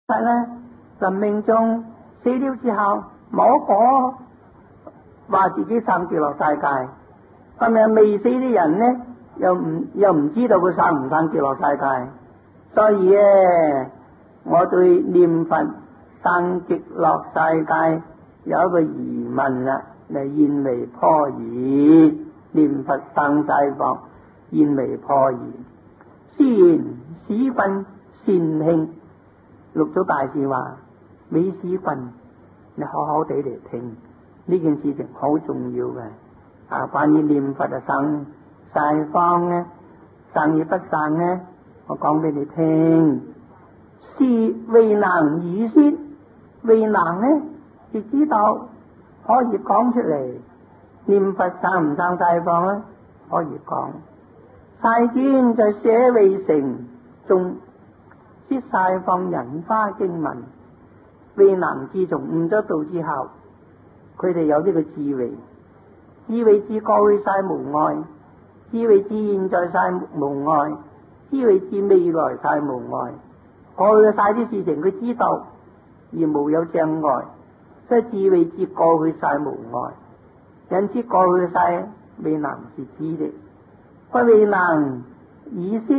但咧臨命終死了之後，冇一個話自己上極樂世界，但係未死啲人咧，又唔知道佢上唔上極樂世界。所以咧，我對念佛上極樂世界有一個疑問啦，嚟現為破疑。念佛上西方現為破疑。雖然使君善慶，六祖大師話俾使君你好好地嚟聽呢件事情，好重要嘅。關於念佛上西方咧，上與不上咧，我講俾你聽。是為能語先，為能咧就知道可以講出嚟。念佛上唔上西方咧，可以講。世尊在舍衛城中說西方人花經文，為能自從悟咗道之後，佢哋有呢個智慧，智慧至過去世無礙，智慧至現在世無礙，智慧至未來世無礙。過去嘅世啲事情佢知道而無有障礙，所以智慧至過去世無礙。因此過去世未能是知的，不未能以識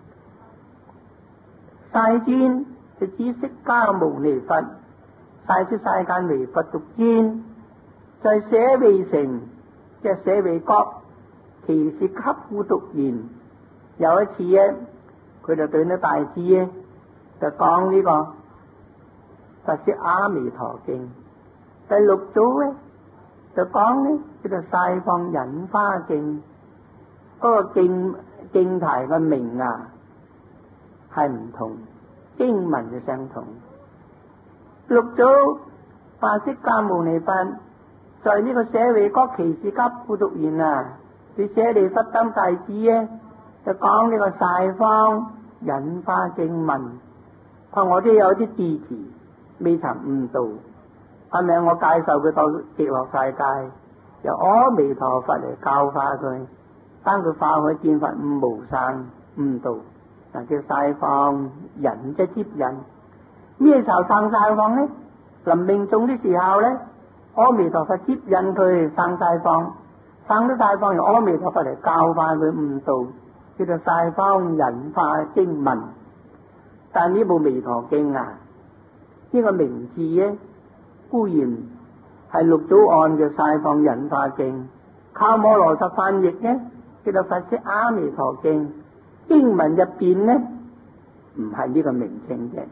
世尊就指釋迦牟尼佛，世出世間為佛獨尊，在舍衛城即係舍衛國，其是給孤獨言。有一次咧，佢就對呢大師咧就講呢個佛說阿彌陀經，第六組咧就講呢叫做西方引花經。嗰個經題嘅名係唔同，經文就相同。六祖話釋迦牟尼佛在呢個舍衛國其是給孤獨言佢舍利弗當大師咧就講呢個西方引花經文。我都有啲字詞未曾悟道，係咪我介紹佢到極樂世界，由阿彌陀佛嚟教化佢，當佢化去見佛悟無生悟道，叫西方引即接引。咩時候上西方呢？臨命終的時候呢，阿彌陀佛接引佢上西方，上咗西方由阿彌陀佛嚟教化佢悟道，叫做西方引花經文。但呢部彌陀經呢個名字咧固然係六祖按嘅西方引花經，靠摩羅什翻譯呢叫做佛說阿彌陀經，經文入邊呢唔係呢個名稱嘅。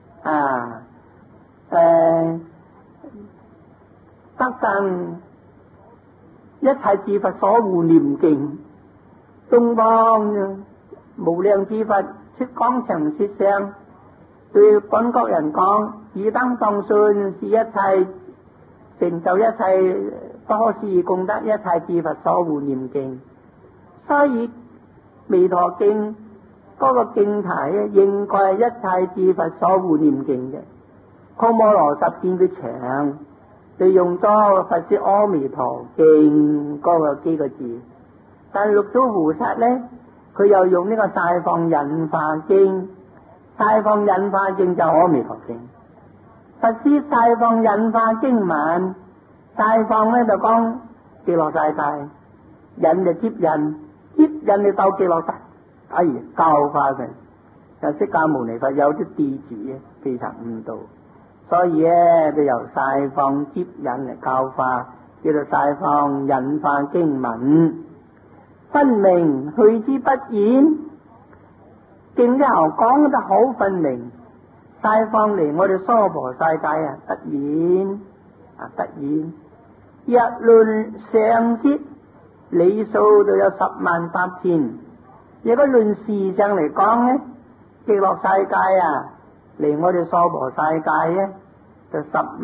得生一切智佛所護念經，東方無量智佛出光長舌相，對本國人講，汝當當信是一切成就一切多事功德一切智佛所護念經。所以彌陀經嗰個經題咧，應該係一切智佛所護念經嘅。鳩摩羅什見佢長，就用咗佛說阿彌陀經嗰個幾個字。但六祖菩薩咧，佢又用呢個西方引花經，西方引花經就阿彌陀經。佛說西方引花經文，西方咧就講極樂世界，引就接引，接引你到極樂世界，教化佢。就釋迦牟尼佛有啲地址非常悟道，所以咧就由西方接引嚟教化，叫做西方引花經文。分明去之不言，經之後講得好分明。西方嚟我哋娑婆世界得言得言。日論上師理數就有108000。如果論時上嚟講咧，極樂世界嚟我哋娑婆世界咧就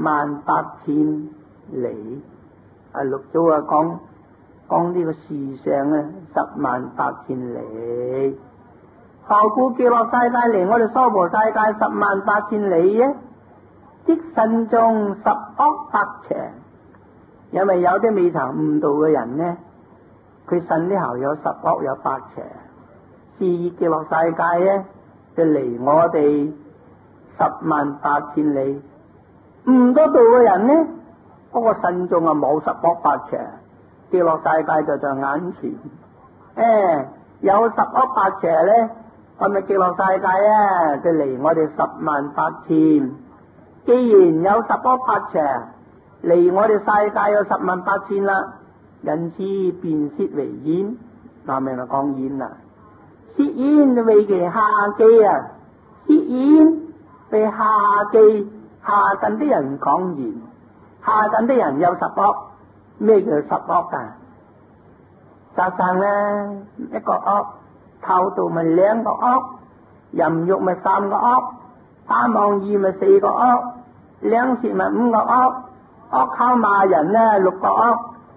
108000里。六祖講呢個時上咧108000里。何故極樂世界嚟我哋娑婆世界108000里咧？即身中10惡百長。因為有啲未曾悟道嘅人呢，佢身呢後有10惡有百長，是極樂世界咧就離我哋 108000里。悟到道嘅人呢，嗰個身中啊冇十惡八邪，極樂世界就在眼前。有十惡八邪咧，係咪極樂世界啊？就離我哋108000。既然有十惡八邪，離我哋世界有108000啦，因此便攝為煙。嗱，明就講煙啦，攝煙就為其下記啊，攝煙為下記，下近啲人講言，下近啲人有十惡。咩叫十惡啊？殺生咧一個惡，偷盜咪2個惡，淫欲咪3個惡，貪妄意咪4個惡，兩舌咪5個惡，惡口罵人咧6個惡。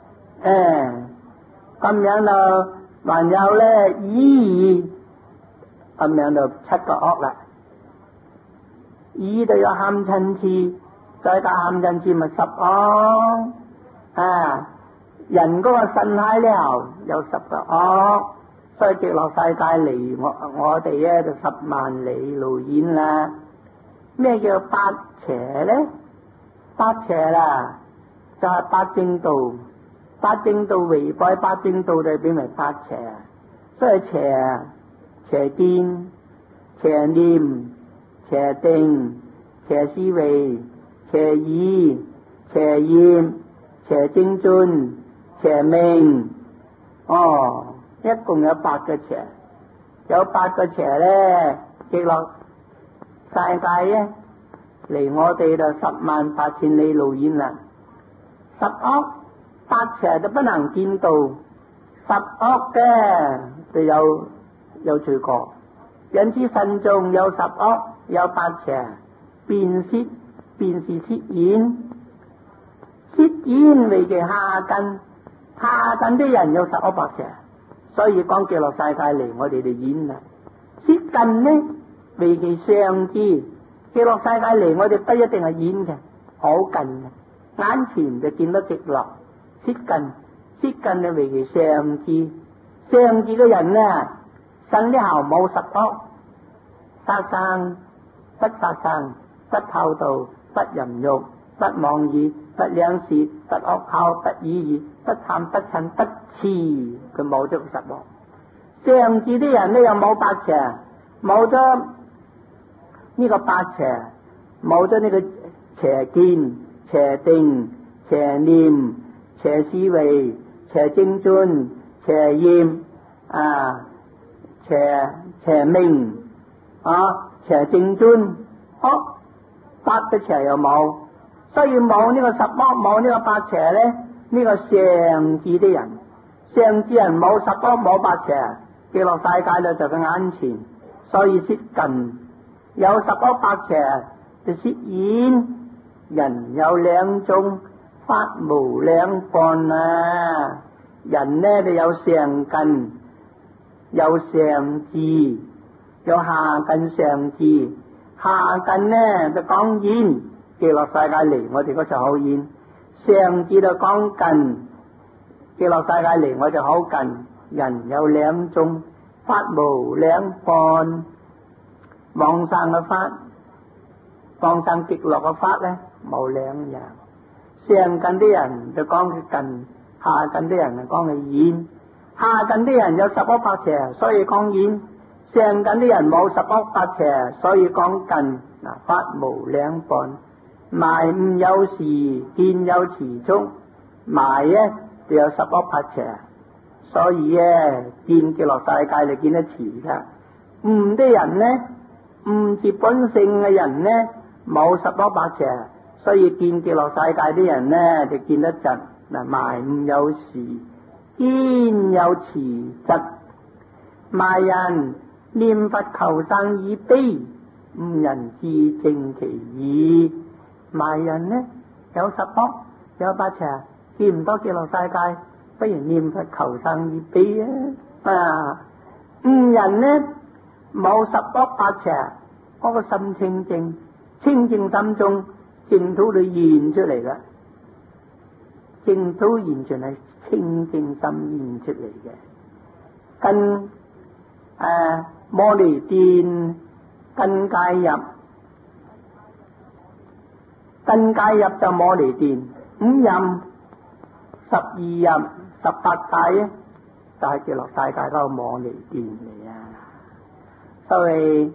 咁樣就還有咧語，咁樣就7個惡啦。語就有慳嗔癡，再加慳嗔癡咪10惡。人嗰個腎閪了有10個惡，所以極樂世界離我哋咧就100000里路遠啦。咩叫八邪咧？八邪啦，就係八正道。八正道違背八正道就變為八邪，所以邪見、邪念、邪定、邪思維、邪意、邪業、邪精進、邪命。一共有8個邪，有8個邪咧，極樂世界咧離我哋就108000里路遠啦。十惡八邪就不能見到，十惡嘅就有罪過，因此慎重有十惡有八邪，便是攝煙。攝煙為其下近，下近啲人有十惡八邪，所以講極樂世界離我哋就遠啦。攝近呢為其上智，極樂世界離我哋不一定係遠嘅，好近嘅，眼前就見到極樂。攝近就為其上智，上智嘅人呢，身呢後冇十惡，殺生不殺生，不偷盜，不淫欲，不妄意，不兩舌，不惡口，不語言，不貪不嗔不痴，佢冇咗十惡。上智啲人呢又冇八邪，冇咗呢個八邪，冇咗呢個邪見、邪定、邪念、邪思維、邪精進、邪業邪命邪正尊。8個邪又冇，所以冇呢個十惡，冇呢個八邪咧。呢個上智啲人，上智人冇十惡冇八邪，極樂世界咧就喺眼前，所以攝近。有十惡八邪就攝遠。人有2種，法無兩半啊！人呢就有上近，有上智，有下近上智。下近呢就講遠，極樂世界離我哋嗰時好遠；上智就講近，極樂世界離我哋好近。人有2種，法無兩半。往生嘅法，往生極樂嘅法咧冇2樣。上近啲人就講佢近，下近啲人就講佢遠。下近啲人有十惡八邪，所以講遠；上近啲人冇十惡八邪，所以講近。法無兩半，埋悟有時，見有持中。埋咧就有十惡八邪，所以咧見極樂世界就見得遲噶。悟啲人咧，悟自本性嘅人咧冇十惡八邪，所以見極樂世界啲人咧就見得窒。埋悟有時，見有持窒。埋人念佛求生以悲，悟人自證其意。埋人呢有十惡有八邪，見唔到極樂世界，不如念佛求生以悲啊！悟人呢冇十惡八邪，嗰個心清淨，清淨心中淨土裏現出嚟啦。淨土完全係清淨心現出嚟嘅，跟摩尼殿跟介入近界入就摩尼殿，5任、12任、18界就係極樂世界嗰個摩尼殿嚟啊！所以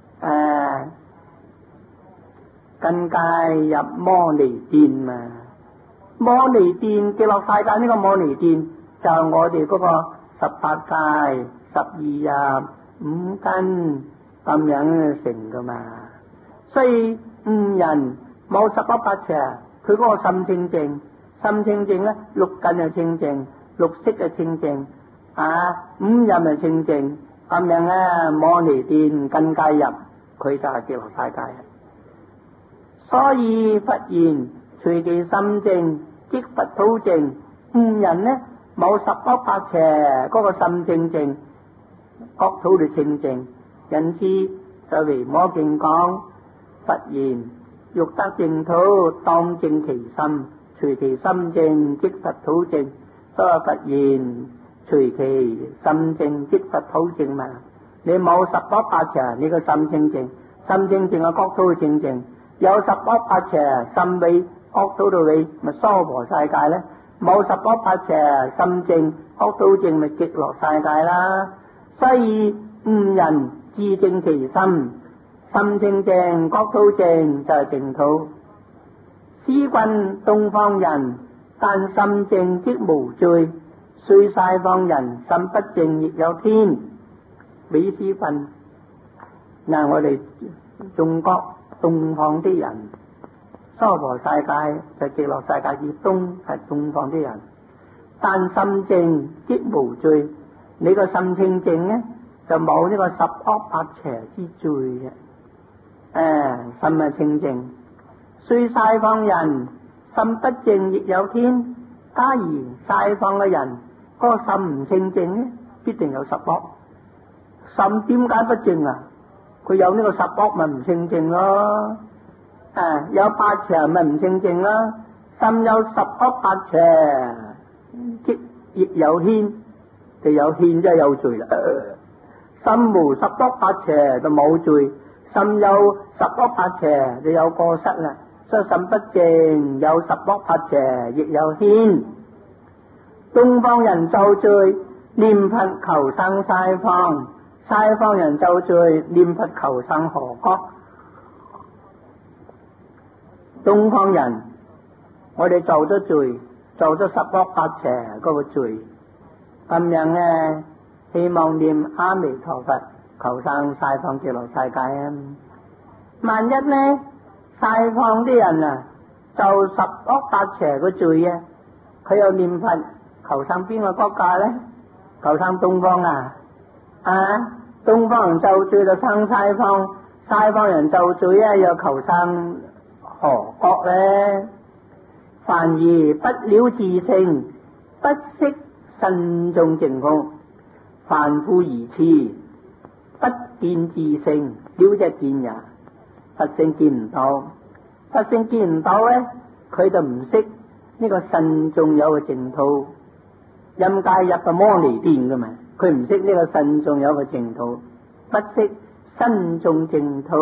近界入摩尼殿嘛，摩尼殿極樂世界呢個摩尼殿就係我哋嗰個18界、12任、5根咁樣成噶嘛。所以5人冇18八邪，佢嗰個心清淨，心清淨咧，6根就清淨，6識就清淨，5任就清淨，咁樣咧摩尼殿近界入，佢就係極樂世界。所以佛言隨其心淨，即佛土淨。5人呢冇18八邪，嗰個心清淨，國土就清淨。因此就為摩經講，佛言欲得淨土，當淨其心，隨其心淨，即佛土淨。所以佛言隨其心淨，即佛土淨嘛。你冇18八邪，你個心清淨，心清淨嘅國土清淨。有18八邪，心尾國土度尾咪娑婆世界咧。冇18八邪，心淨國土淨咪極樂世界啦。所以5人自淨其心，心清淨國土淨就係淨土。斯君東方人，但心淨即無罪，雖西方人心不淨亦有天。俾斯君嗱，我哋中國東方啲人，娑婆世界就極樂世界以東係東方啲人，但心淨即無罪。你個心清淨呢，就冇呢個10惡8邪之罪嘅。心係清淨。雖西方人心不淨亦有天。假如西方嘅人嗰個心唔清淨呢，必定有10惡。心點解不淨啊？佢有呢個10惡咪唔清淨咯。有8邪咪唔清淨啦。心有10惡8邪，即亦有牽，就有牽即係有罪啦。心無10惡8邪就冇罪，心有10惡8邪就有過失啦。所以心不淨，有10惡8邪亦有牽。東方人造罪，念佛求生西方，西方人造罪，念佛求生何國？東方人，我哋做咗罪，做咗10惡8邪嗰個罪，咁樣呢，希望念阿彌陀佛求生西方極樂世界啊！萬一呢，西方啲人啊，做10惡8邪個罪啊，佢又念佛求生邊個國家呢？求生東方啊！東方人做罪就生西方，西方人做罪啊又求生何國呢？凡而不了自性，不識身中淨空，凡夫如痴，不見自性，了就見也，佛性見唔到，佛性見唔到咧，佢就唔識呢個身中有個淨土，陰界入個摩尼殿噶嘛，佢唔識呢個身中有個淨土，不識身中淨土。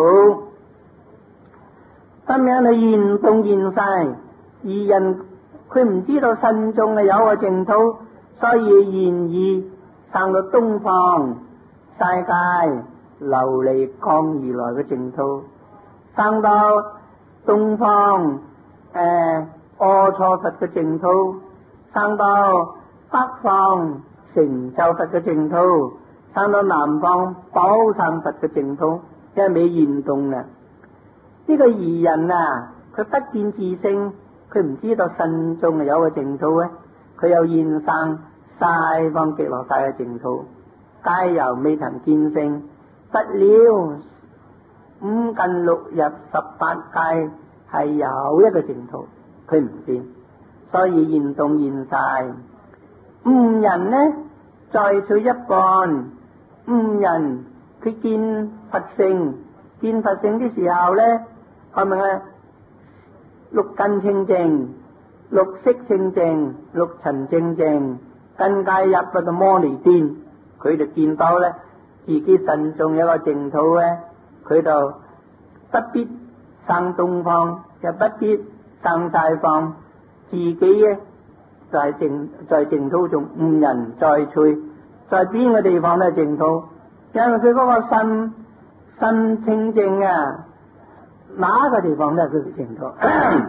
咁樣你現動現世，二人佢唔知道身中係有個淨土，所以現意生到東方世界琉璃光而來嘅淨土，生到東方阿閦佛嘅淨土，生到北方成就佛嘅淨土，生到南方寶生佛嘅淨土，因為未現動啊！呢個二人啊，佢不見自性，佢唔知道身中係有個淨土咧，佢又現生西方極樂世界嘅淨土，皆由未曾見性，不了5近6入18界係有一個淨土，佢唔見，所以現動現晒。5人呢，在取一半，5人佢見佛性，見佛性嘅時候咧，係咪啊？6根清淨，6識清淨，6塵清淨，近界入嗰個摩尼殿，佢就見到咧自己身中有個淨土咧，佢就不必生東方，就不必生西方。自己咧在淨土仲誤人在趣，在邊個地方都係淨土，因為佢嗰個心清淨啊，哪個地方都係佢嘅淨土。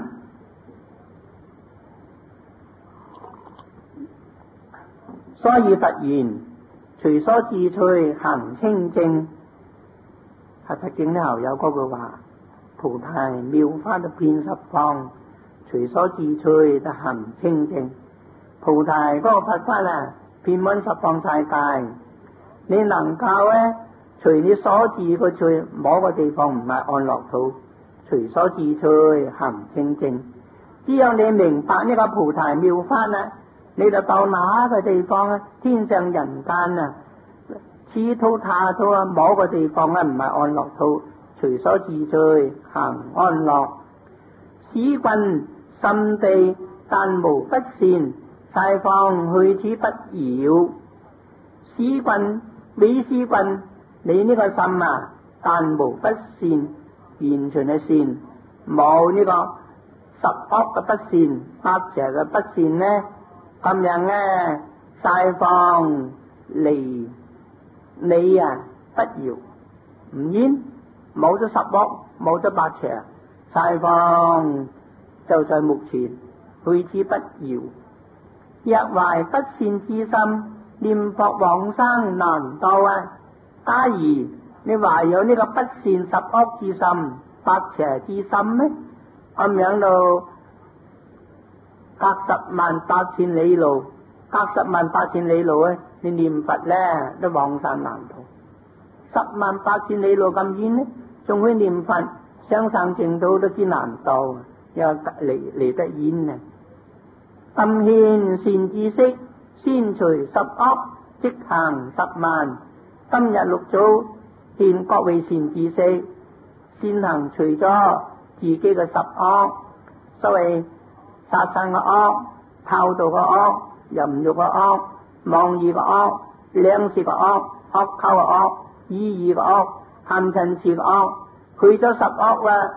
所以佛言：隨所志趣行清淨。喺佛經呢後有嗰句話：菩提妙法就遍十方，隨所志趣就行清淨。菩提嗰個佛法啊，遍滿十方世界。你能夠咧，隨你所志個趣，某個地方唔係安樂土，隨所志趣行清淨。只有你明白呢個菩提妙法啊，你就到哪個地方啊？天上人間啊，此土他土啊，某個地方啊唔係安樂土，隨所志趣行安樂。使君心地但無不善，西方去此不擾。使君美使君，你呢個心啊，但無不善，完全係善，冇呢個十惡嘅不善，八邪嘅不善呢？咁樣咧，西方離你啊不擾，唔厭，冇咗十惡，冇咗八邪，西方就在目前，去此不擾。若懷不善之心，念佛往生難到啊！假如你懷有呢個不善十惡之心、八邪之心呢，咁樣到隔十萬八千里路，隔十萬八千里路咧，你念佛咧都往生難到。十萬八千里路咁遠呢，仲去念佛，想上淨土都知難到，又離得遠啊！今獻善知識，先除十惡，即行十萬。今日六祖獻各位善知識，先行除咗自己嘅十惡，所謂殺生嘅惡、偷盜嘅惡、淫欲嘅惡、妄語嘅惡、兩舌嘅惡、惡口嘅惡、語語嘅惡、貪嗔癡嘅惡，去咗十惡啦，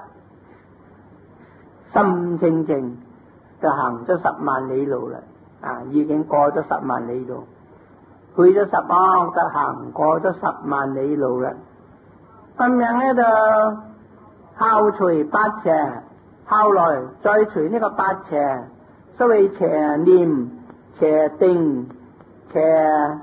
心清淨就行咗10萬里路啦，已經過咗10萬里路，去咗十惡就行過咗10萬里路啦。咁樣咧就敲除八邪。後來再除呢個八邪，所謂邪念、邪定、邪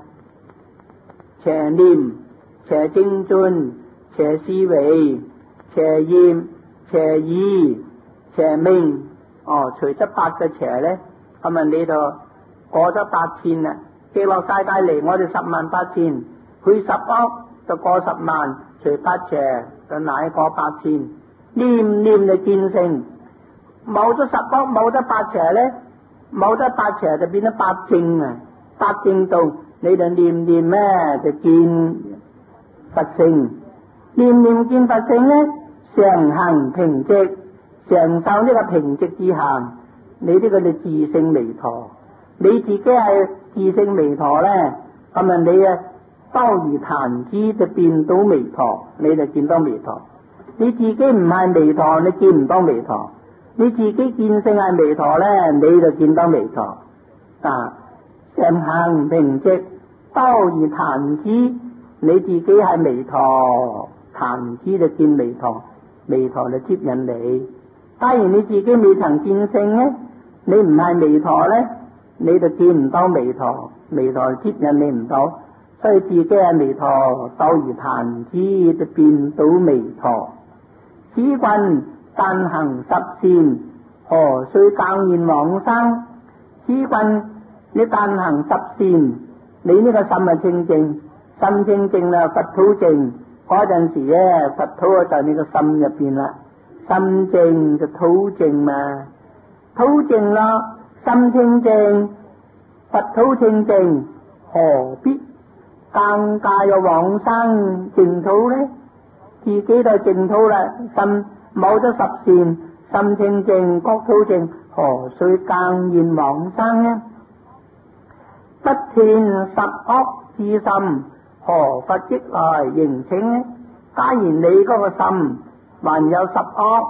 念、邪精進、邪思維、邪業、邪意、邪命，除咗八個邪咧，咁啊你就過咗8000啦。極樂世界嚟我哋10萬8千，去十惡就過10萬，除八邪就乃過8000，念念就見性。冇咗十惡，冇咗八邪咧，冇咗八邪就變咗八正啊！八正道你就念念咩就見佛性，念念見佛性咧，常行平直，常受呢個平直之行。你呢個就自性彌陀，你自己係自性彌陀咧，咁啊你啊多如彈指就變到彌陀，你就見到彌陀。你自己唔係彌陀，你見唔到彌陀。你自己見性係彌陀咧，你就見到彌陀。常行平直，多如彈指，你自己係彌陀，彈指就見彌陀，彌陀就接引你。假如你自己未曾見性咧，你唔係彌陀咧，你就見唔到彌陀，彌陀接引你唔到，所以自己係彌陀，多如彈指就變到彌陀。此君但行十善，何須更現往生？此君你但行十善，你呢個心係清淨，心清淨啦，佛土淨。嗰陣時咧，佛土就喺你個心入邊啦，心淨就土淨嘛，土淨啦，心清淨，佛土清淨，何必更加有往生淨土咧？自己就淨土啦，心冇咗十善，心清淨，國土淨，何須更現往生呢？不斷十惡之心，何佛即來迎請呢？假如你嗰個心還有十惡，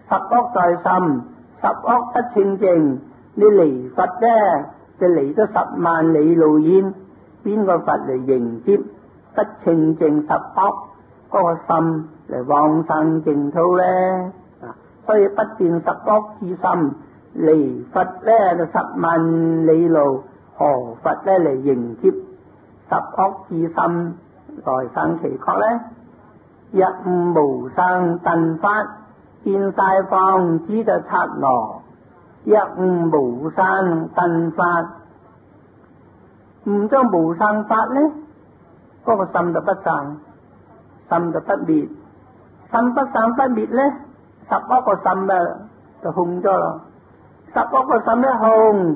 十惡在心，十惡不清淨。你離佛咧，就離咗10萬里路遠，邊個佛嚟迎接不清淨十惡嗰個心嚟往生淨土咧？所以不斷十惡之心，離佛咧就10萬里路，何佛咧嚟迎接十惡之心來生其國咧？一悟無生頓法，見晒放知就剎那。一悟無生頓法，悟咗無生法咧，嗰個心就不生，心就不滅，心不生不滅咧，十惡個心啊就空咗咯。十惡個心一空，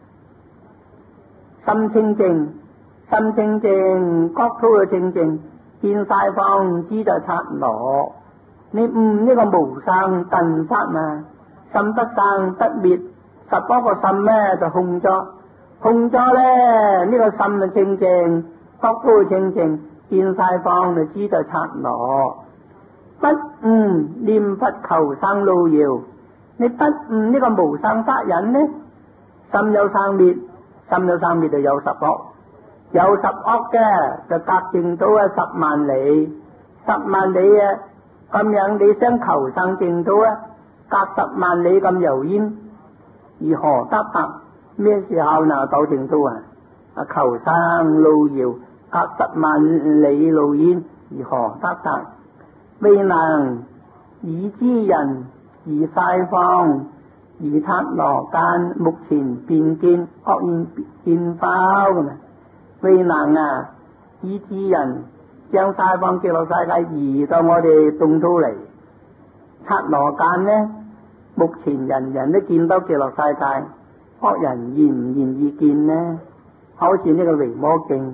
心清淨，心清淨，國土就清淨，見晒放知就剎那。你悟呢個無生頓法嘛，心不生不滅，十惡個心咧就空咗，空咗咧呢個心就清淨，國土清淨，見晒放就知就剎那。不悟念佛求生路遙，你不悟呢個無生法忍呢，心有生滅，心有生滅就有十惡，有十惡嘅就隔淨土啊10萬里，10萬里啊咁樣你想求生淨土啊，隔10萬里咁遙遠，如何得白？咩時候能到淨土啊？求生路遙，隔10萬里路遠，如何得白？未能已知人，已晒放，已剎那間，目前便見惡現見報咁啊！未能已知人將晒放極樂世界移到我哋東土嚟，剎那間呢，目前人人都見到極樂世界，惡人願唔願意見呢？好似呢個維摩經，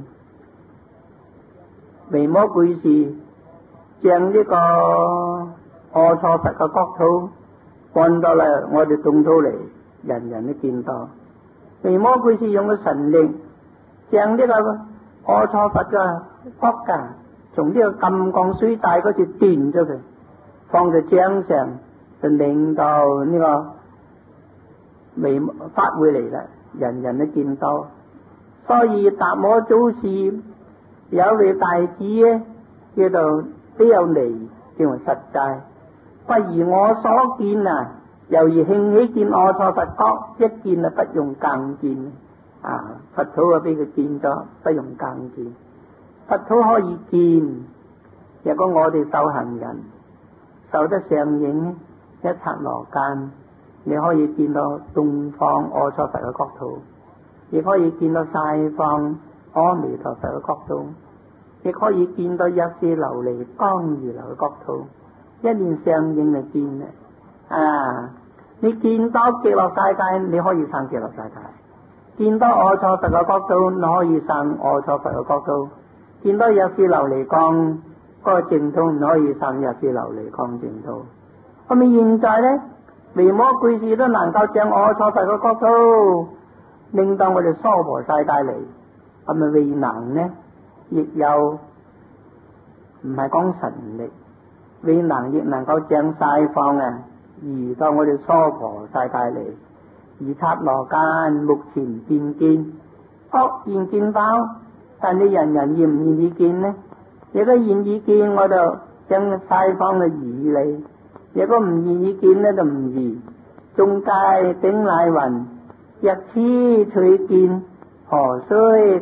維摩居士將呢個阿閦佛嘅國土搬到嚟我哋東土嚟，人人都見到。維摩居士用個神力將呢個阿閦佛嘅國家從呢個金剛水大嗰處斷咗佢，放在掌上，就令到呢個微法會嚟啦，人人都見到。所以達摩祖師有位大智咧，叫做都有離，叫為實在。不如我所見啊，猶如興起見阿閦佛國，一見啊不用更見啊！佛土啊俾佢見咗，不用更見。佛土可以見，如果我哋修行人受得上映，一剎那間，你可以見到東方阿閦佛嘅國土，亦可以見到西方阿彌陀佛嘅國土，亦可以見到一絲琉璃光如流嘅國土，一念上映就見啊！你見到極樂世界，你可以生極樂世界；見到阿閦佛嘅國土，你可以生阿閦佛嘅國土；見到一絲琉璃光嗰個淨土，你可以生一絲琉璃光淨土。咁咪現在咧，維摩居士都能夠將阿閦佛嘅國土令到我哋娑婆世界嚟，咁咪未能呢？亦有唔係講神力，未能亦能夠將西方移到我哋娑婆世界嚟，而剎那間目前便見惡現見報，但你人人願唔願意見呢？如果願意見，我就將西方嘅移嚟；如果唔願意見呢，就唔移。中界頂禮雲，若此取見，何須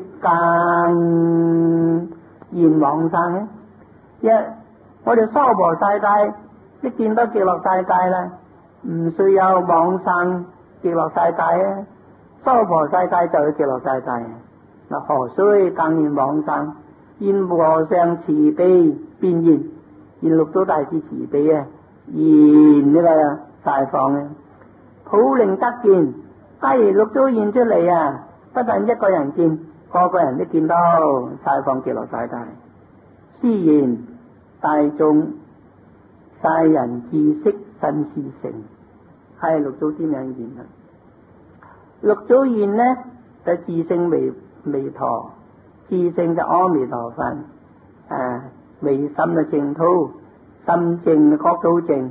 更現往生呢？我哋娑婆世界一見到極樂世界啦，唔需要往生極樂世界啊！娑婆世界就係極樂世界，嗱何須更現往生？現和尚慈悲變現，現六祖大師慈悲啊！現呢個西方啊，普令得見。假如六祖現出嚟啊，不但一個人見，個個人都見到西方極樂世界。師言大眾世人知識新事成，係六祖點樣現啊？六祖現呢就自性彌陀，自性就阿彌陀佛，唯心就淨土，心淨國土淨，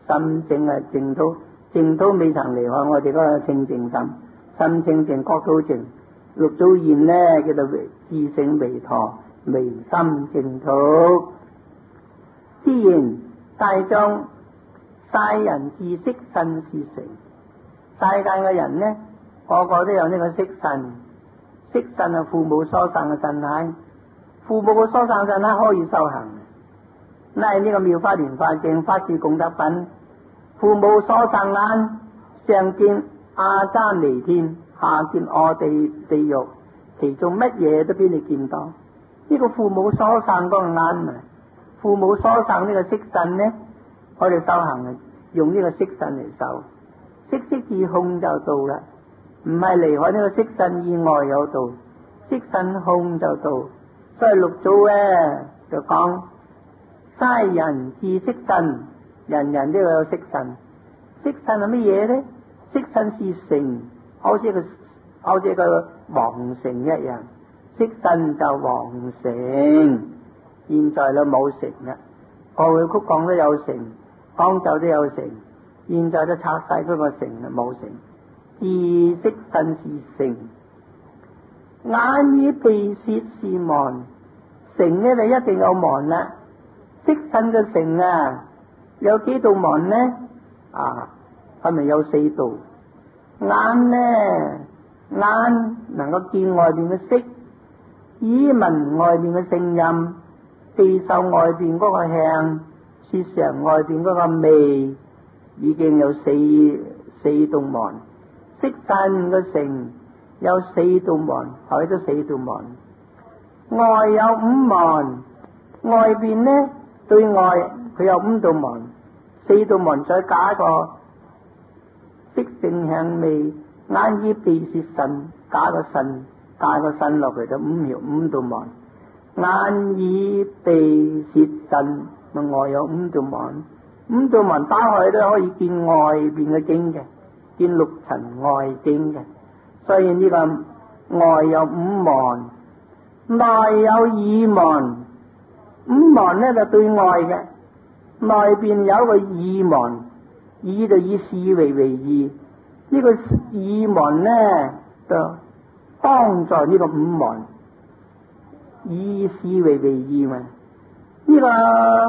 心淨啊淨土，淨土未曾離開我哋嗰個清淨心，心清淨國土淨。六祖言呢叫做自性彌陀，微心淨土。師言大眾世人自色身是成，世界嘅人呢個個都有呢個色身，色身係父母所生嘅身體，父母嘅所生身體可以修行。嗱，呢個妙法蓮華經法師功德品，父母所生眼，上見阿彌彌天，下見我地獄，其中乜嘢都俾你見到。呢個父母所生嗰個眼啊，父母所生呢個色身呢，我哋修行啊，用呢個色身嚟修，色色自空就到啦，唔係離開呢個色身以外有道，色身空就到。所以六祖咧就講，世人自色身，人人都有色身。色身係乜嘢咧？色身是成，好似個皇城一樣，色身就皇城。現在都冇城啦，過去曲講都有城，廣州都有城，現在都拆晒嗰個城啦，冇城。自色身是城，眼耳鼻舌是門，城呢就一定有門啦。色身嘅城啊，有幾道門呢？係咪有4道？眼呢，眼能夠見外邊嘅色，耳聞外邊嘅聲音，鼻受外邊嗰個香，舌嘗外邊嗰個味，已經有四道門。色身嘅城有4道門，海都4道門。外有5門，外邊呢對外佢有5道門，4道門再加一個色聲香味眼耳鼻舌身，加個身落去就5道門。眼耳鼻舌身外有5道門，5道門打開都可以見外邊嘅境嘅，見6塵外境嘅。所以呢個外有5門，內有2門。5門呢就對外嘅，內邊有個耳門，耳就以視為耳。呢個耳門呢就幫助呢個5門，以視為耳嘛。呢個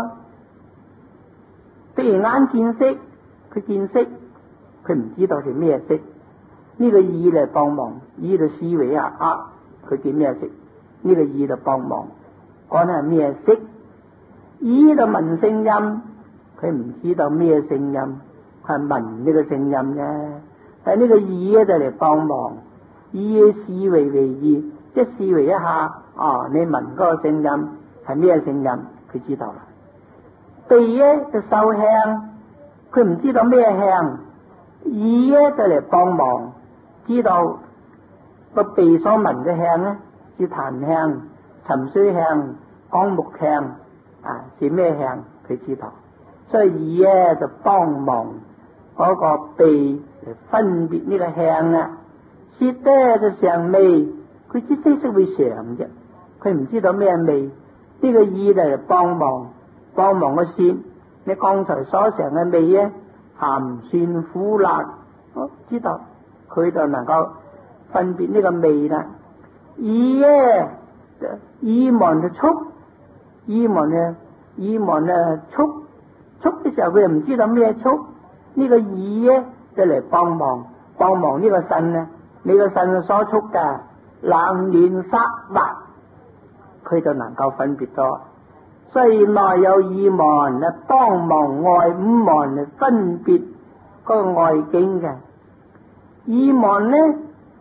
譬如眼見色，佢見色，佢唔知道係咩色。呢個耳嚟幫忙，耳就視為佢見咩色，呢個耳就幫忙講係咩色。耳就聞聲音，佢唔知道咩聲音，係聞呢個聲音啫。但係呢個耳就嚟幫忙，耳視為耳，即視為一下，你聞嗰個聲音係咩聲音，佢知道啦。鼻咧就受香，佢唔知道咩香，耳咧就嚟幫忙，知道個鼻所聞嘅香咧，是檀香、沉水香、樟木香，是咩香，佢知道。所以耳咧就幫忙嗰個鼻嚟分別呢個香啦。舌咧就嘗味，佢只識會嘗啫，佢唔知道咩味。呢個耳就嚟幫忙個舌，你剛才所嘗嘅味咧，鹹酸苦辣，知道佢就能夠分別呢個味啦。耳咧，耳門就觸，耳門咧觸嘅時候佢又唔知道咩觸，呢個耳咧就嚟幫忙呢個腎咧，你個腎所觸嘅冷暖濕滑，佢就能夠分別咗。所以內有耳門咧，幫忙外5門嚟分別嗰個外境嘅。耳門咧，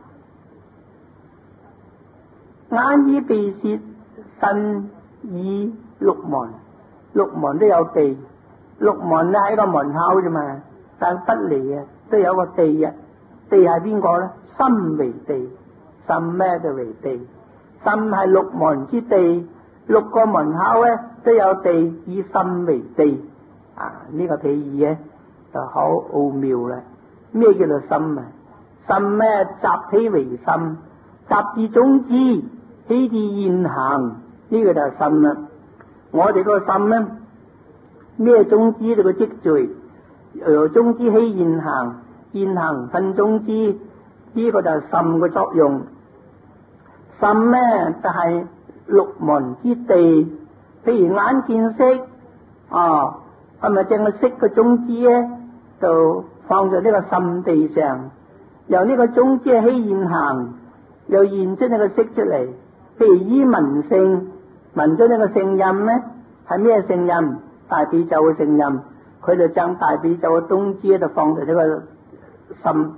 眼耳鼻舌身意6門，6門都有地，6門咧喺個門口啫嘛，但不離都有個地啊。地係邊個咧？心為地，心咩就為地，心係6門之地，6個門口咧都有地，以心為地。呢個譬喻咧就好奧妙啦。咩叫做心啊？心咩？集體為心，集自種子，起自現行，呢個就係心啦。我哋個心咧，咩種子就個積聚， 中之希現行，現行分中之，呢個就係心嘅作用。心呢就係六門之地，譬如眼見色，係咪正個色嘅中支咧，就放在呢個心地上，由呢個中支希現行，又現出呢個色出嚟。譬如依聞聲，聞咗呢個聲音咧，係咩聲音？大悲咒嘅聲音，佢就將大悲咒嘅中支就放在呢個心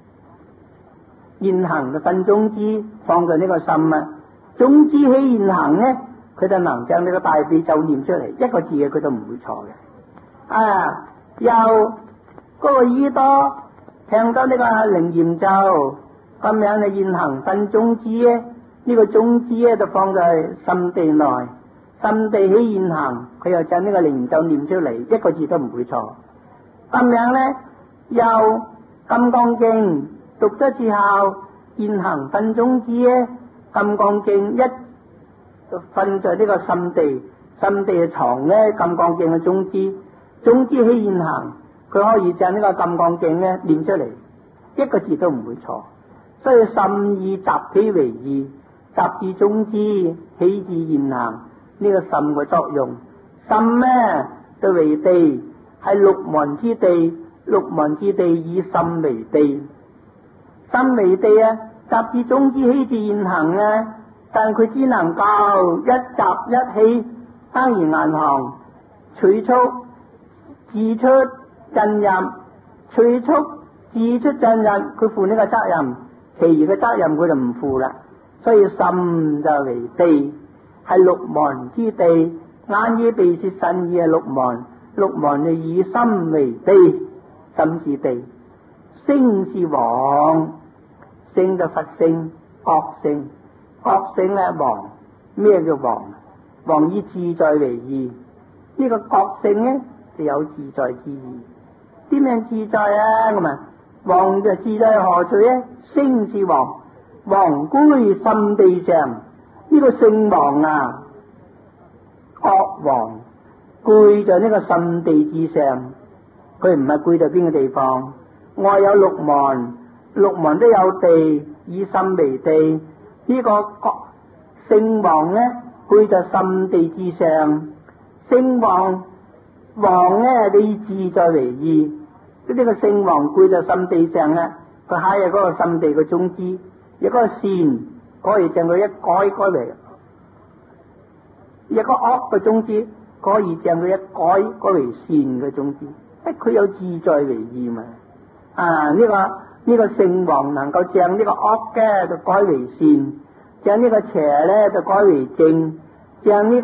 現行嘅分中支，放在呢個心啊。中支希現行咧，佢就能將呢個大悲咒念出嚟，一個字嘅佢都唔會錯嘅。由嗰個耳朵聽到呢個靈驗咒，咁樣嘅現行分中支咧，呢個中支咧就放在心地內，心地希現行，佢又將呢個靈驗咒念出嚟，一個字都唔會錯。咁樣咧，由金剛經讀咗之後，現行分中支咧，金剛經一瞓在呢個心地，心地嘅床咧，金剛經嘅中支，中支希現行，佢可以將呢個金剛經咧念出嚟，一個字都唔會錯。所以心意集起為意，集至中支，起至現行，呢個心嘅作用。心呢就為地，係六門之地，六門之地以心為地，心為地啊，集至中支，起至現行啊。但佢只能夠一集一起，當然銀行取出自出進入，取出自出進入，佢負呢個責任，其餘嘅責任佢就唔負啦。所以心就為地，係六門之地，眼耳鼻舌身意係六門，六門就以心為地，心是地，聲是王，聲就佛聲、覺聲。覺性咧王，咩叫王？王以自在為意，呢個覺性咧就有自在之意。點樣自在啊？咁啊，王就自在何處咧？聲是王，王居心地上，呢個聖王啊，覺王居在呢個心地之上，佢唔係居在邊個地方？外有六門，六門都有地，以心為地。呢個聖王咧，居在心地之上。聖王咧，你自在為意。呢個聖王居在心地上咧，佢喺嗰個心地嘅中支，有嗰個善，可以將佢一改為一個惡嘅中支，可以將佢一改為善嘅中支。佢有自在為意嘛？呢個聖王能夠將呢個惡嘅就改為善，將呢個邪咧就改為正，將呢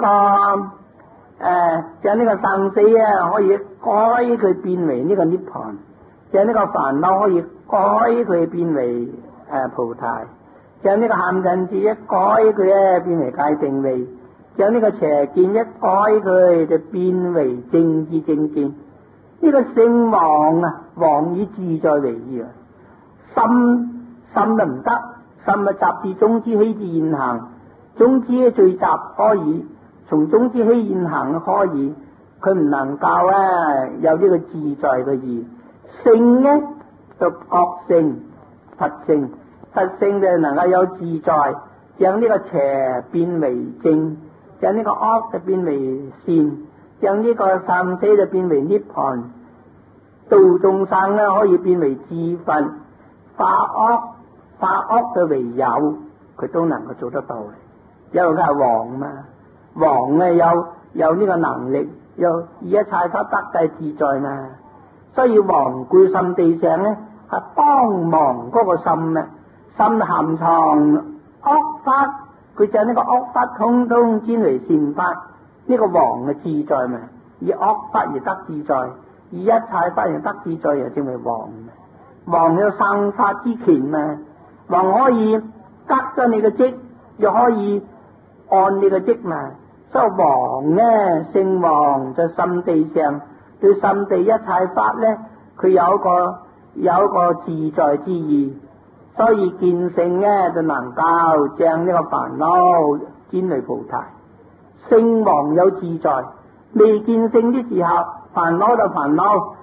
個生死啊可以改佢變為呢個涅槃，將呢個煩惱可以改佢變為菩提，將呢個陷陣子一改佢咧變為界定位，將呢個邪見一改佢就變為正知正見。呢個聖王啊，王以自在為意啊。心就唔得，心啊集至中支希至現行，中支嘅聚集可以，從中支希現行可以，佢唔能夠有呢個自在嘅意。聖呢就覺性、佛性，佛性就能夠有自在，將呢個邪變為正，將呢個惡就變為善，將呢個生死就變為涅槃，度眾生咧可以變為智佛。化惡就為有，佢都能夠做得到嘅，因為佢係王嘛，王咧有呢個能力，有以一切法得計自在嘛，所以王居心地上咧係幫忙嗰個心啊，心含藏惡法，佢將呢個惡法通通轉為善法，呢個王嘅自在嘛，以惡法而得自在，以一切法而得自在，又稱為王。王有生殺之權嘛，王可以革咗你嘅職，又可以按你嘅職嘛。所以王呢，聖王在心地上，對心地一切法呢，佢有一個自在之意。所以見性呢，就能夠將呢個煩惱轉為菩提。聖王有自在，未見性的時候，煩惱就煩惱，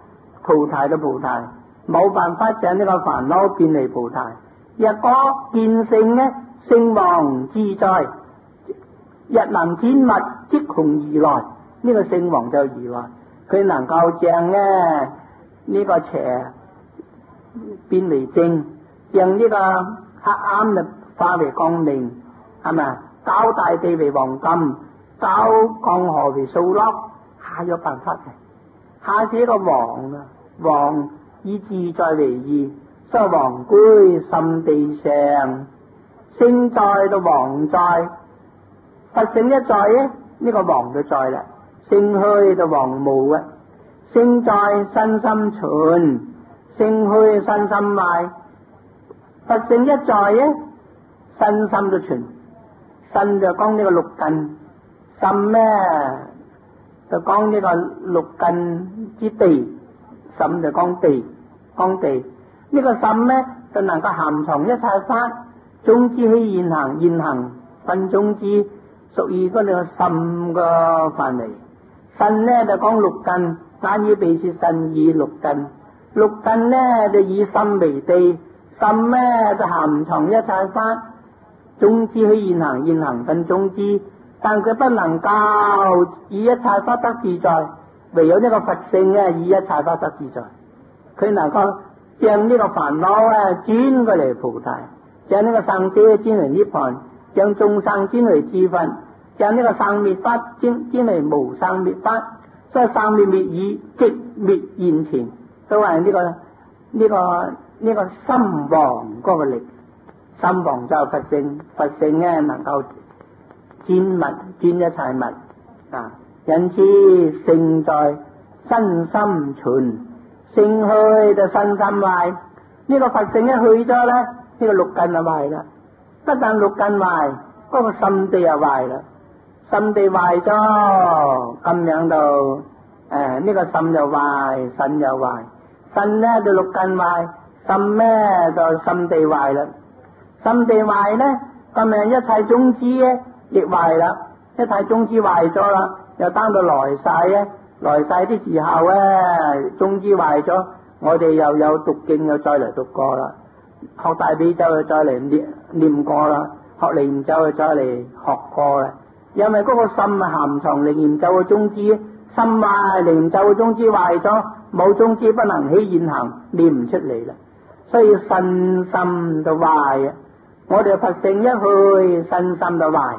菩提到菩提，冇辦法將呢個煩惱變嚟菩提。若果見性呢，聖王自在，日能展物即紅而來，呢個聖王就而來，佢能夠將呢個邪變為正，將呢個黑暗就化為光明，係咪？搞大地為黃金，搞江河為素粒，下有辦法嘅。下是一個王啊，王以自在為義，所以王居心地上，聖在到王在，佛性一在咧，呢個王就在啦。聖去到王無啊，聖在身心存，聖去身心壞。佛性一在咧，身心就存。身就講呢個六根，心咧就講呢個六根之地，心就講地，講地。呢個心咧就能夠含藏一切法，種子起現行，現行分種子，屬於嗰個心個範圍。身咧就講六根，眼耳鼻舌身意六根，六根咧就以心為地，心咧就含藏一切法，種子起現行，現行分種子，但佢不能夠以一切法得自在，唯有呢個佛性咧以一切法得自在，佢能夠將呢個煩惱轉過嚟菩提，將呢個生死轉為涅槃，將眾生轉為智慧，將呢個生滅法轉為無生滅法，所以生滅滅已，即滅現前，都係呢個心王嗰個力。心王就係佛性，佛性咧能夠轉物轉一切物啊，因此聖在身心存，聖去就身心壞。呢個佛性一去咗咧，呢個六根就壞啦。不但六根壞，嗰個心地又壞啦。心地壞咗，咁樣就呢個心又壞，身又壞。身咧就六根壞，心咧就心地壞啦。心地壞咧，咁樣一切種子咧亦壞啦，一切種子壞咗啦，又等到來世咧，來世啲時候咧，種子壞咗，我哋又有讀經又再嚟讀過啦，學大悲咒又再嚟念過啦，學靈驗咒又再嚟學過啦，因為嗰個心含藏靈驗咒嘅種子，心壞靈驗咒嘅種子壞咗，冇種子不能起現行，念唔出嚟啦，所以身心就壞啊。我哋佛性一去，身心就壞。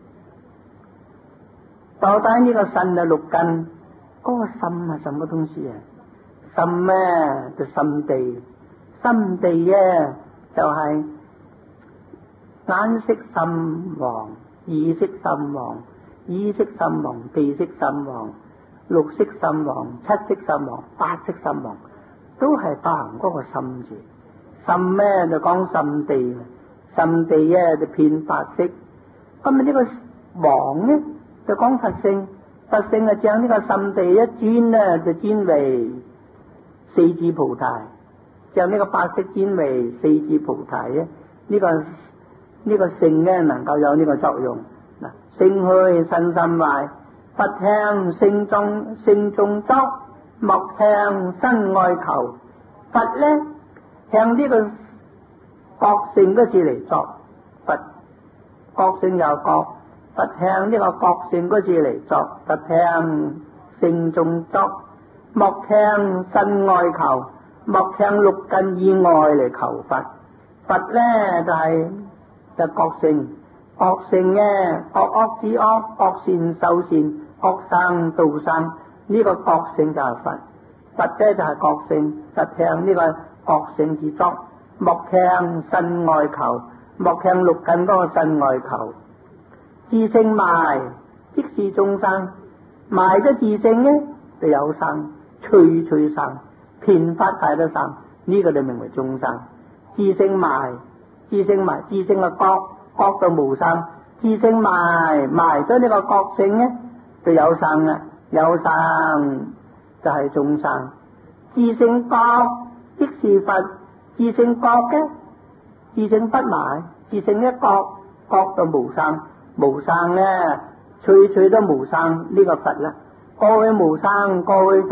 到底呢個身係六根，嗰個心係什麼東西啊？心咧就心地，心地咧就係眼識心王，耳識心王，意識心王，鼻識心王，六識心王，七識心王，八識心王，都係包含嗰個心字。心咧就講心地。心地咧就遍八識，咁呢個王咧就講佛性，佛性啊將呢個心地一轉咧就轉為四智菩提，將呢個八識轉為四智菩提咧，呢個性咧能夠有呢個作用。嗱，性去身心壞，佛向性中作，莫向身外求。佛咧向呢個覺性嗰字嚟作，佛覺性有覺，佛向呢個覺性嗰字嚟作，佛向性中作，莫向身外求，莫向六根以外嚟求佛。佛咧就覺性，覺性咧惡惡知惡，惡善受善，惡生道生，呢個覺性就係佛。佛咧就係覺性，佛向呢個覺性之作。莫向身外求，莫向六根嗰個身外求。自性埋，即是眾生。埋咗自性呢，就有生，趣趣生，遍法界都生。呢個就名為眾生。自性埋，自性嘅覺到無生。自性埋咗呢個覺性呢，就有生啦，有生就係眾生。自性覺，即是佛。自性覺嘅，自性不埋，自性一覺到無生，無生咧，趣趣都無生，呢個佛啦。過去無生，過去佛，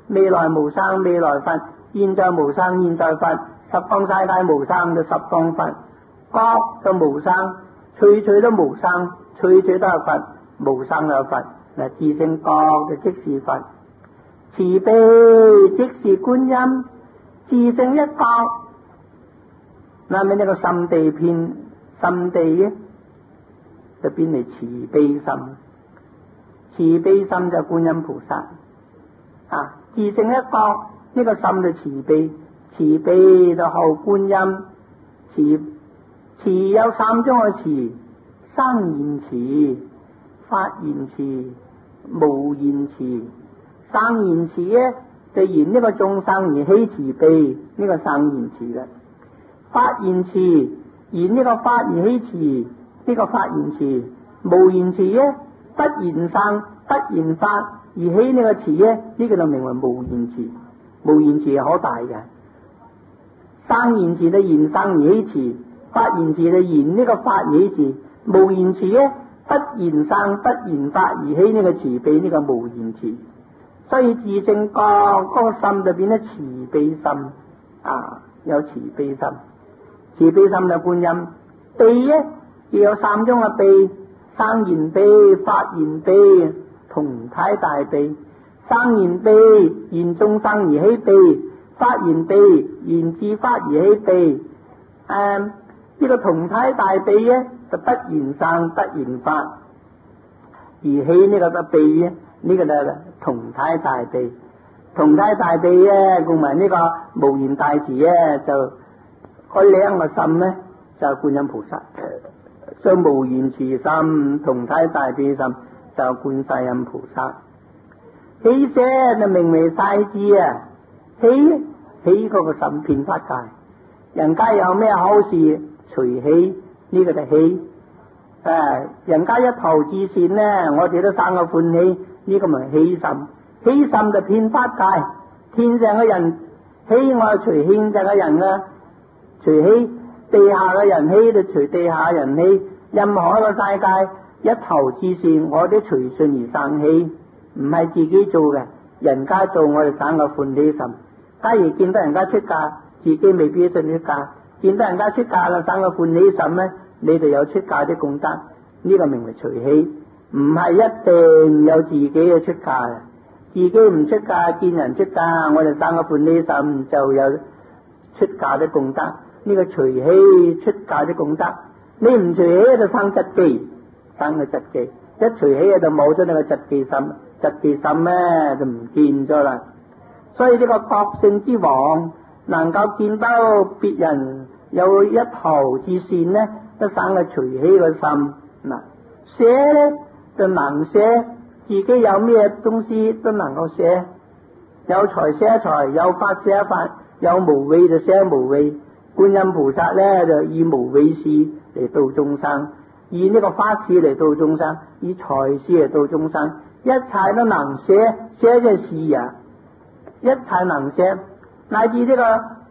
未來無生未來佛，現在無生現在佛，十方世界無生就十方佛，覺就無生，趣趣都無生，趣趣都係佛，無生有佛。嗱，自性覺就即是佛，慈悲即是觀音，自性一覺，那麼呢個心地遍心地嘅就變嚟慈悲心，慈悲心就觀音菩薩啊，自性一覺呢個心就慈悲，慈悲就後觀音，慈有三種嘅慈，生現慈、發現慈、無現慈。生現慈咧就言呢個眾生而起慈悲，呢個生現慈啦。發現慈言呢個發而起慈，呢個發現慈。無現慈咧不現生不現發而起呢個慈咧，呢個就名為無現慈。無現慈係好大嘅，生現慈就言生而起慈，發現慈就言呢個發而起慈。無現慈咧不現生不現發而起呢個慈悲，呢個無現慈。所以自性覺嗰個心就變咗慈悲心啊，有慈悲心，慈悲心就觀音。悲咧亦有三種嘅悲，生現悲、發現悲、同體大悲。生現悲現眾生而起悲，發現悲現自發而起悲。呢個同體大悲咧就不現生不現發而起呢個嘅悲咧，呢個就同體大悲。同體大悲咧，共埋呢個無緣大慈咧，就個兩個心咧就係觀音菩薩。所以無緣慈心、同體大悲心就觀世音菩薩。喜捨就名為世智啊，喜嗰個心遍法界，人家有咩好事隨喜，呢個就喜。人家一頭至善咧，我哋都生個歡喜，呢個咪喜心。喜心就遍法界，天上嘅人喜愛隨天上嘅人啊，隨喜地下嘅人喜就隨地下人喜。任何一個世界一頭至善，我哋隨順而生喜，唔係自己做嘅，人家做我哋生個歡喜心。假如見到人家出嫁，自己未必一定出嫁，見到人家出嫁啦，生個歡喜心咧，你哋有出嫁的功德，呢個名為隨喜，唔係一定有自己嘅出嫁嘅。自己唔出嫁，見人出嫁，我哋生個歡喜心就有出嫁的功德，呢個隨喜出嫁的功德。你唔隨喜就生嫉忌，生個嫉忌，一隨喜就冇咗你個嫉忌心，嫉忌心咧就唔見咗啦。所以呢個覺性之王能夠見到別人有一頭至善咧，都生個隨喜個心。嗱，捨咧就能捨，自己有咩東西都能夠捨，有財捨財，有法捨法，有無畏就捨無畏。觀音菩薩咧就以無畏事嚟度眾生，以呢個法事嚟度眾生，以財事嚟度眾生，一切都能捨，捨就事啊，一切能捨，乃至呢個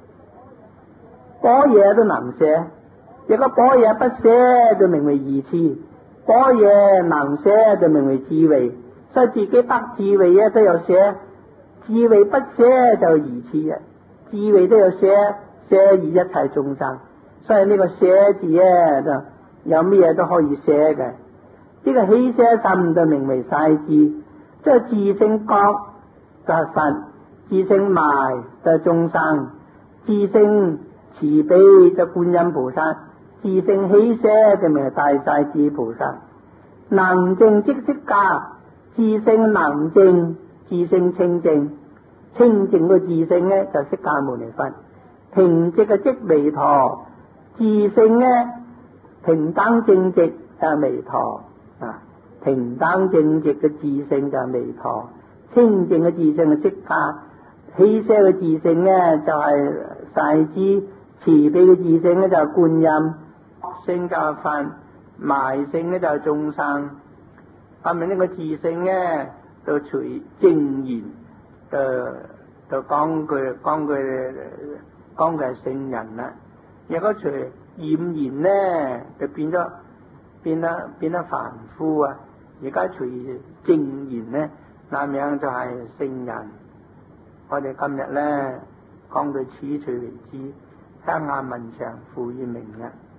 般若都能捨。如果般若不捨就名為愚癡，般若能捨就名為智慧。所以自己得智慧咧都有捨，智慧不捨就愚癡啊，智慧都有捨，捨以一切眾生。所以呢個捨字咧就有咩嘢都可以捨嘅。呢個喜捨心就名為世智，即係自性覺就係佛，自性埋就係眾生，自性慈悲就觀音菩薩，自性喜捨就名為大勢至菩薩。能淨即釋迦，自性能淨，自性清淨，清淨嘅自性咧就釋迦牟尼佛，平直嘅即彌陀，自性咧平等正直就係彌陀啊，平等正直嘅自性就係彌陀，清淨嘅自性係釋迦，喜捨嘅自性咧就係世智，慈悲嘅自性咧就係觀音，性就係佛，埋性咧就係眾生。後面呢個自性咧就隨正言，就講佢係聖人啦。如果隨染言咧，就變得凡夫啊。而家隨正言咧，那樣就係聖人。 我哋今日咧講到此處為止，聽下文長傅以明日。